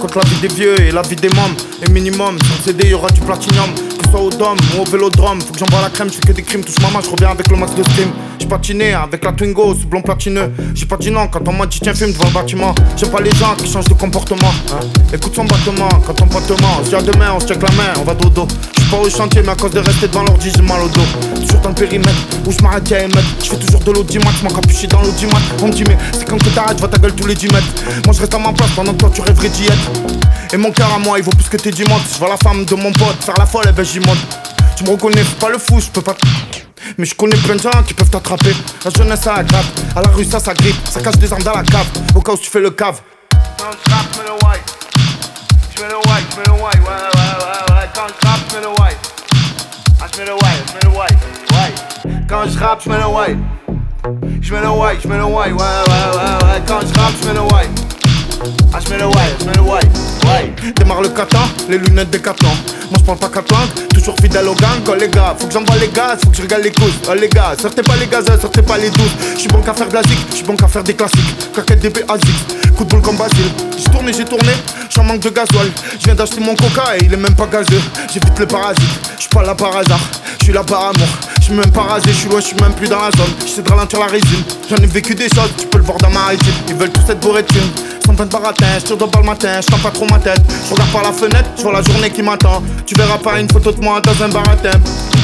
raconte la vie des vieux et la vie des mômes. Et minimum, sur le CD y'aura du platinium. Que ce soit au dôme ou au vélodrome. Faut que j'envoie la crème, j'fais que des crimes. Touche ma main, j'reviens avec le max de stream. J'ai patiné avec la Twingo sous blond platineux. J'ai pas dit non quand on m'a dit tiens fume devant le bâtiment. J'aime pas les gens qui changent de comportement, hein. Écoute son battement, quand on pote ment. On se dit à demain, on se check la main, on va dodo. J'suis pas au chantier mais à cause de rester devant l'ordi j'ai mal au dos. Toujours dans le périmètre où j'm'arrête à émettre. J'fais toujours de l'audimat, m'encapuché dans l'audimat. On me dit mais c'est quand que t'arrêtes, va ta gueule tous les 10 mètres. Moi je reste à ma place pendant que toi tu rêverais d'y être. Et mon cœur à moi il vaut plus que tes dimanches. Je vois la femme de mon pote faire la folle et ben j'y monte. Tu me reconnais, fais pas le fou, j'peux pas. Mais je connais plein de gens qui peuvent t'attraper. La jeunesse ça aggrave, à la rue ça grippe. Ça cache des armes dans la cave, au cas où tu fais le cave. Quand j'rappe, j'mets le white. J'mets le white, j'mets le white, ouais. Quand j'rappe, j'mets le white. Ah j'mets le white, j'mets le white. Quand j'rappe, j'mets le white. J'mets le white, j'mets le white, ouais. Quand j'rappe, j'mets le white. Ah j'mets le white, ouais. Démarre le kata, les lunettes décathlon. Moi j'parle pas qu'à planque, toujours fidèle au gang. Oh les gars, faut que j'envoie les gaz, faut que je régale les couilles. Oh les gars, sortez pas les gazeux, sortez pas les douces. J'suis bon qu'à faire de la zik, j'suis bon qu'à faire des classiques. Claquette DB Azik, coup de boule comme Basile. J'ai tourné, j'en manque de gasoil. J'viens d'acheter mon coca et il est même pas gazeux. J'évite les parasites, j'suis pas là par hasard. J'suis là par amour, j'suis même pas rasé, j'suis loin, j'suis même plus dans la zone. J'essaie de ralentir la résine, j'en ai vécu des choses, tu peux le voir dans ma rétine. Ils veulent tous être bourrés de thunes. Sans plein de baratins, j'tire de balle le matin, j'tends pas trop ma tête. J'regarde par la fenêtre, j'vois la journée qui m'attend. Tu verras pas une photo de moi dans un baratin.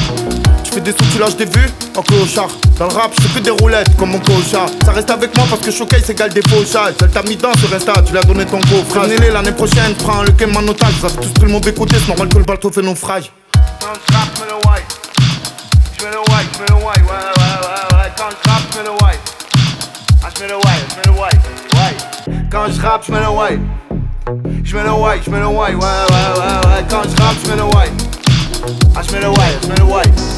Tu fais des sous, tu lâches des vues en clochard. Dans le rap, j'fais que des roulettes comme mon cocha. Ça reste avec moi parce que Showcase égale des faux chats. Elle t'a mis dans sur Insta, tu lui as donné ton coffre. Prévenez-les l'année prochaine, prends le game en otage. Vous avez tous pris le mauvais côté, c'est normal que le bateau fait naufrage. Quand j'rappe, j'mets le white. J'mets le white, j'mets le white, ouais. Quand j'rappe, j'mets le white. Ah j'mets le white, ouais. Quand j'rappe, j'mets le white. J'mets le white, ouais. Quand j'rappe, j'mets le white. Ah j'mets le white,